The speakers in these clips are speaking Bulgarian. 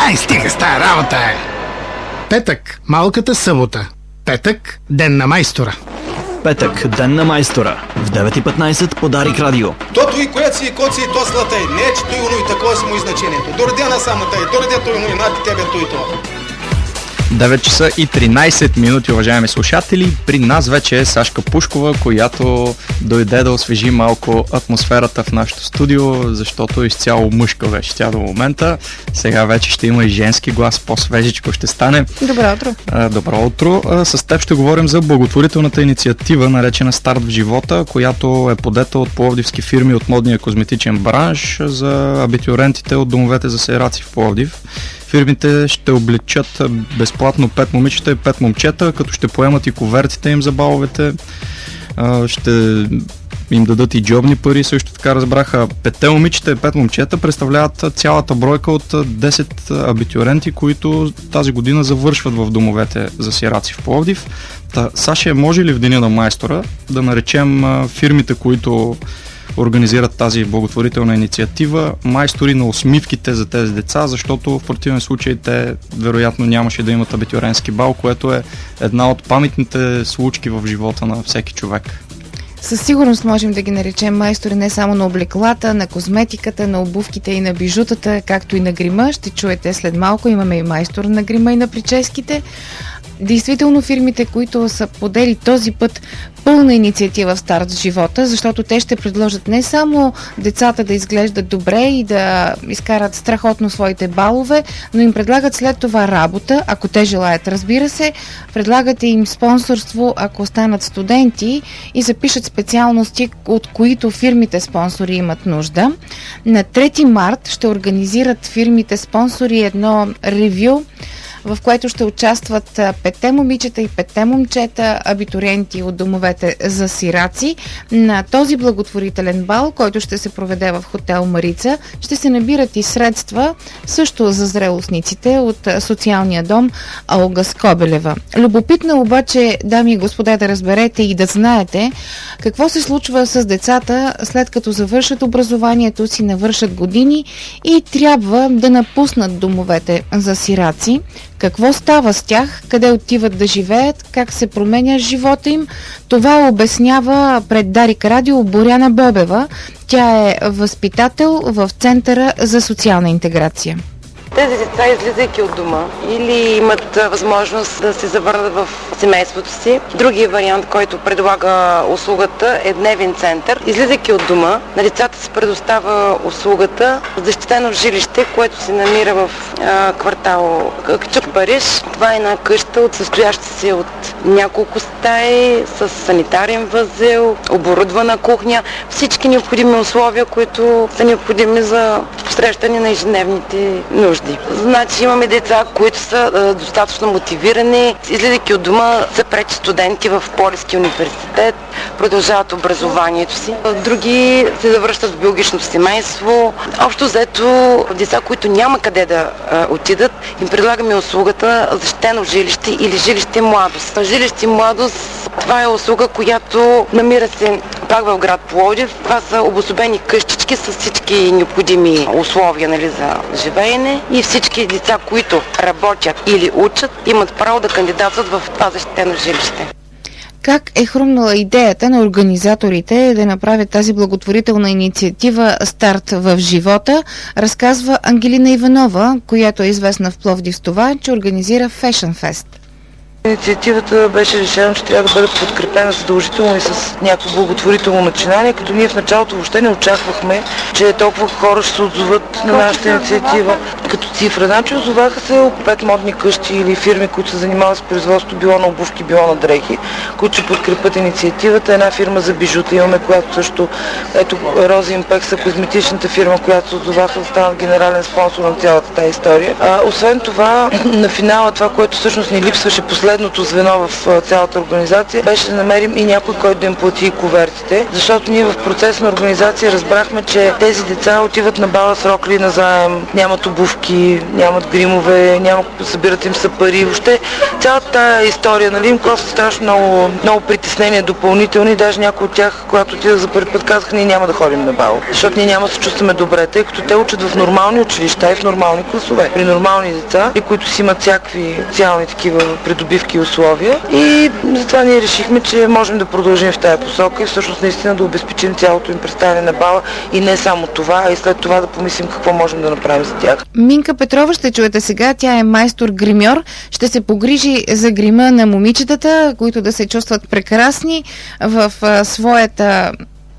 Стига с тая работа, Петък, малката събота. Петък, ден на майстора. Петък, ден на майстора. В 9:15 по Дарик радио. Тото и което си и кот си и то слатай. Не е, че той уно и такова си му и значението. Дородена само тъй, дороде той уно и над тебе той то. 9 часа и 13 минути, уважаеми слушатели. При нас вече е Сашка Пушкова, която дойде да освежи малко атмосферата в нашото студио, защото изцяло мъжка беше тя до момента. Сега вече ще има и женски глас, по-свежичко ще стане. Добро утро. Добро утро. С теб ще говорим за благотворителната инициатива, наречена Старт в живота, която е подета от пловдивски фирми от модния козметичен бранш за абитуриентите от домовете за сираци в Пловдив. Фирмите ще облечат безплатно 5 момичета и 5 момчета, като ще поемат и кувертите им за баловете. Ще им дадат и джобни пари, също така разбраха. 5 момичета и 5 момчета представляват цялата бройка от 10 абитуриенти, които тази година завършват в домовете за сираци в Пловдив. Саша, може ли в деня на майстора да наречем фирмите, които организират тази благотворителна инициатива, майстори на усмивките за тези деца, защото в противен случай те вероятно нямаше да имат абитуриентски бал, което е една от паметните случки в живота на всеки човек. Със сигурност можем да ги наречем майстори не само на облеклата, на козметиката, на обувките и на бижутата, както и на грима. Ще чуете след малко, имаме и майстор на грима и на прическите. Действително фирмите, които са подели този път пълна инициатива в Старт в живота, защото те ще предложат не само децата да изглеждат добре и да изкарат страхотно своите балове, но им предлагат след това работа, ако те желаят, разбира се, предлагат им спонсорство, ако станат студенти и запишат специалности, от които фирмите спонсори имат нужда. На 3 март ще организират фирмите спонсори едно ревю, в което ще участват 5 момичета и 5 момчета, абитуриенти от домовете за сираци. На този благотворителен бал, който ще се проведе в хотел Марица, ще се набират и средства също за зрелостниците от социалния дом Олга Скобелева. Любопитно обаче, дами и господа, да разберете и да знаете какво се случва с децата след като завършат образованието си, навършат години и трябва да напуснат домовете за сираци. Какво става с тях, къде отиват да живеят, как се променя живота им, това обяснява пред Дарик радио Боряна Бобева. Тя е възпитател в Центъра за социална интеграция. Тези деца, излизайки от дома или имат възможност да се завърнат в семейството си. Другия вариант, който предлага услугата, е дневен център. Излизайки от дома, на децата се предоставя услугата защитено жилище, което се намира в квартал Качук, Париж. Това е една къща, състояща се от няколко стаи, с санитарен възел, оборудвана кухня, всички необходими условия, които са необходими за посрещане на ежедневните нужди. Значи имаме деца, които са достатъчно мотивирани, излизайки от дома, са прети студенти в Пловдивския университет, продължават образованието си. Други се завръщат в биологично семейство. Общо взето деца, които няма къде да отидат, им предлагаме услугата защитено жилище или жилище младост. Жилище младост, това е услуга, която намира се пак в град Пловдив. Това са обособени къщички с всички необходими условия, нали, за живеене, и всички деца, които работят или учат, имат право да кандидатстват в това защитено жилище. Как е хрумнала идеята на организаторите да направят тази благотворителна инициатива Старт в живота, разказва Ангелина Иванова, която е известна в Пловдив с това, че организира Fashion Fest. Инициативата беше решена, че трябва да бъде подкрепена задължително и с някакво благотворително начинание, като ние в началото въобще не очаквахме, че толкова хора ще се отзоват на нашата инициатива. Като цифра, значи отзоваха се около 5 модни къщи или фирми, които се занимават с производство било на обувки, било на дрехи, които ще подкрепят инициативата. Една фирма за бижута имаме, която също, ето Рози Импек са козметичната фирма, която се отзоваха да станат генерален спонсор на цялата тази история. Освен това, на финала това, което всъщност ни липсваше последно, последното звено в цялата организация беше да намерим и някой, който да им плати кувертите, защото ние в процес на организация разбрахме, че тези деца отиват на бала с рокли назаем, нямат обувки, нямат гримове, събират им са пари. Въобще цялата тая история, нали, им коства страшно много притеснения допълнителни. Даже някои от тях, когато отидах за първи път, казаха, ние няма да ходим на бал, защото ние няма да се чувстваме добре, тъй като те учат в нормални училища и в нормални класове, при нормални деца, и които си имат всякакви социални такива придобивки и условия. И затова ние решихме, че можем да продължим в тая посока и всъщност наистина да обезпечим цялото им представяне на бала и не само това, а и след това да помислим какво можем да направим за тях. Минка Петрова ще чуете сега. Тя е майстор-гримьор. Ще се погрижи за грима на момичетата, които да се чувстват прекрасни в своята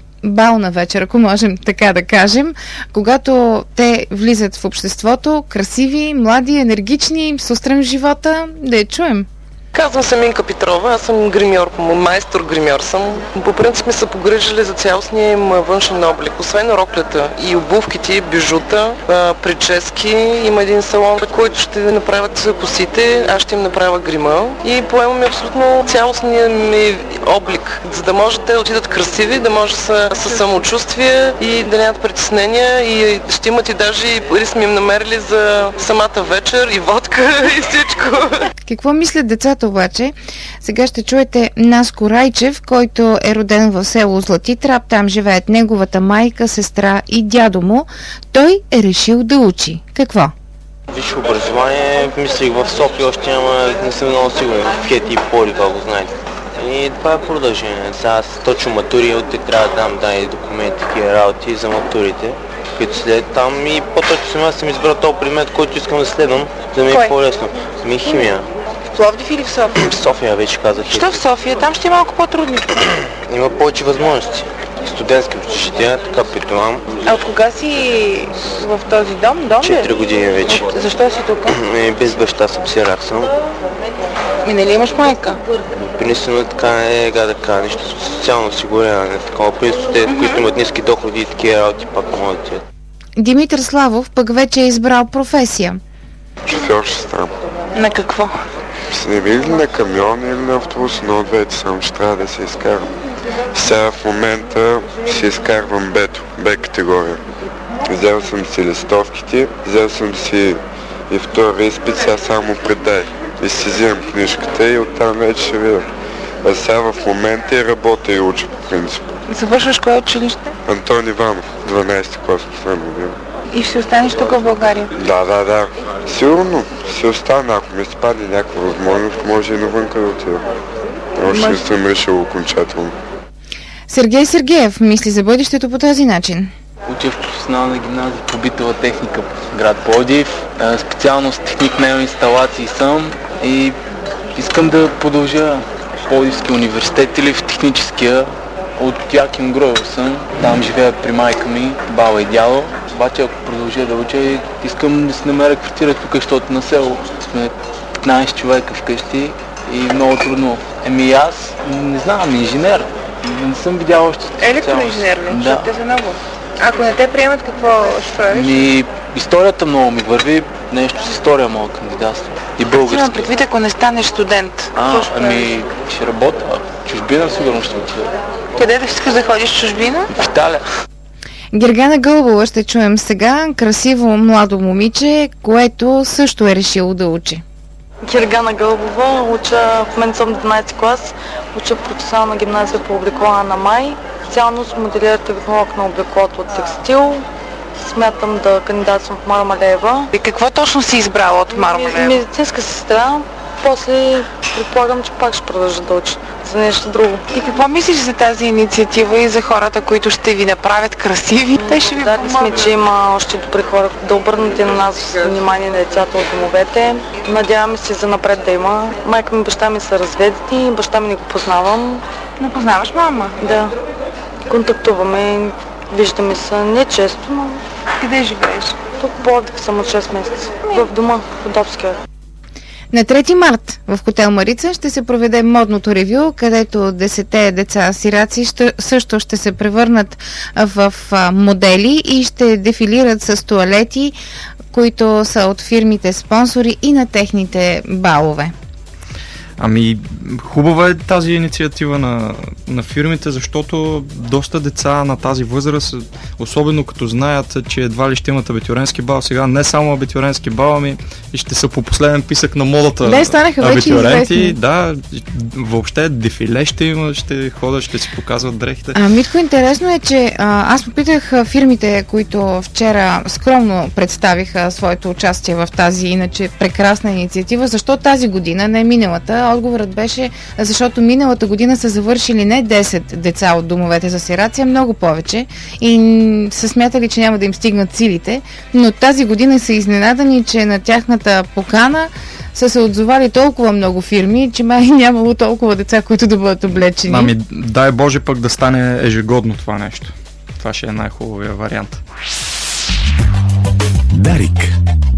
бална вечер, ако можем така да кажем, когато те влизат в обществото, красиви, млади, енергични, с устрем в живота. Да я чуем. Казвам се Минка Петрова, аз съм гримьор, майстор-гримьор съм. По принцип сме се погрижили за цялостния им външен облик. Освен роклята и обувките, бижута, прически, има един салон, който ще направят косите, аз ще им направя грима и поемаме абсолютно цялостния ми облик, за да може те да отидат красиви, да може с самочувствие и да нямат притеснения и ще имат и даже пари сме им намерили за самата вечер и водка и всичко. Какво мислят децата обаче? Сега ще чуете Наско Райчев, който е роден в село Златитрап. Там живеят неговата майка, сестра и дядо му. Той е решил да учи. Какво? Висше образование, мислих в София, още не съм много сигурен. В Хети и Полив, ако знаете. И това е продължение. Сега аз точно матури, утре трябва да дам и документи, такива работи за матурите, които след там и по-точно аз съм избрал този предмет, който искам да следвам, за да ми е по-лесно. Химия. В Пловдив или в София? В София вече казах. Що в София? Там ще е малко по-трудно. Има повече възможности. Студентски общежития, така пътувам. А от кога си в този дом? 4 години вече. Защо си тук? Без баща съм сирак съм. Нали имаш майка? Принесено така не да кажа нещо социално осигуряване. Такова принесено те, които имат ниски доходи и такива работи, пак могат да. Димитър Славов пък вече е избрал професия. Шофьор ще ставам. На какво? Ще не би ли на камион или на автобус, но двете само ще трябва да се изкарвам. Сега в момента ще изкарвам Б категория. Взел съм си листовките, взел съм си и втори изпит, сега само предай. И си вземам книжката и оттам вече ще видя. А сега в момента и работя и уча по принцип. Завършваш кое училище? Антон Иванов, 12 клас, последна година. И ще останеш тук в България? Да. Сигурно ще остана, ако ми спадне някаква възможност, може и навънка да отида. Още не съм решил окончателно. Сергей Сергеев мисли за бъдещето по този начин. Уча в професионална гимназия по битова техника в град Пловдив. Специалност техник на инсталации съм и искам да продължа Пловдивския университет или в техническия. От Яким Груев съм. Там живея при майка ми, баба и дядо. Обаче ако продължа да уча, искам да си намеря квартира тук, защото на село сме 15 човека вкъщи и много трудно. Аз не знам, инженер. Не съм видял още. Електроинженер ли? Да. Защото те са много. Ако не те приемат, какво ще правиш? Историята много ми върви. Нещо с история мога кандидатство. И български. Имам предвид, ако не станеш студент. Ще работя. Чужбина сигурно ще отида. Къде да искаш да ходиш в чужбина? В Италия. Гергана Гълбова ще чуем сега. Красиво младо момиче, което също е решило да учи. Гергана Гълбова, уча, в момента съм 12 клас, уча в професионална гимназия по облекла на май. Специалност моделирах технолог на облеклото от текстил. Смятам да кандидатствам в Мармалеева. И какво точно си избрала от Мармалеева? Медицинска сестра. После предполагам, че пак ще продължа да уча за нещо друго. И какво мислиш за тази инициатива и за хората, които ще ви направят красиви? Те ще ви помогнат. Сме, че има още добри хора да обърнат и на нас внимание на децата от домовете. Надяваме се за напред да има. Майка ми и баща ми са разведени, баща ми не го познавам. Не познаваш мама? Да. Контактуваме, виждаме се не често, но... Къде живееш? Тук в Пловдив съм от 6 месеца. В дома, в Удобския. На 3 март в хотел Марица ще се проведе модното ревю, където 10 деца сираци също ще се превърнат в модели и ще дефилират с тоалети, които са от фирмите спонсори и на техните балове. Ами, хубава е тази инициатива на фирмите, защото доста деца на тази възраст, особено като знаят, че едва ли ще имат абитюренски бал, сега не само абитюренски бал, ами и ще са по последен писък на модата. Да, станаха вече известни. Да, въобще дефиле ще има, ще ходят, ще си показват дрехите. Митко, интересно е, че аз попитах фирмите, които вчера скромно представиха своето участие в тази иначе прекрасна инициатива, защо тази година, не миналата. Отговорът беше, защото миналата година са завършили не 10 деца от домовете за сираци, а много повече и са смятали, че няма да им стигнат силите, но тази година са изненадани, че на тяхната покана са се отзовали толкова много фирми, че май нямало толкова деца, които да бъдат облечени. Ами, дай Боже пък да стане ежегодно това нещо. Това ще е най-хубавия вариант. Дарик.